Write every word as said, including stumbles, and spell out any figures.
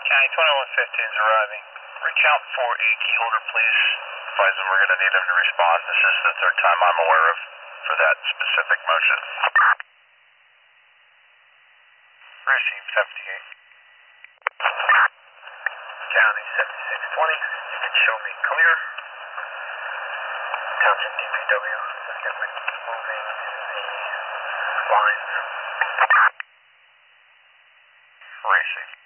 County twenty-one fifteen is arriving. Recount for a key holder, please. Advise them we're going to need them to respond. This is the third time I'm aware of for that specific motion. Receive seventy-eight. County seventy-six twenty. You can show me clear. Township D P W. Let's get moving the lines. Receive.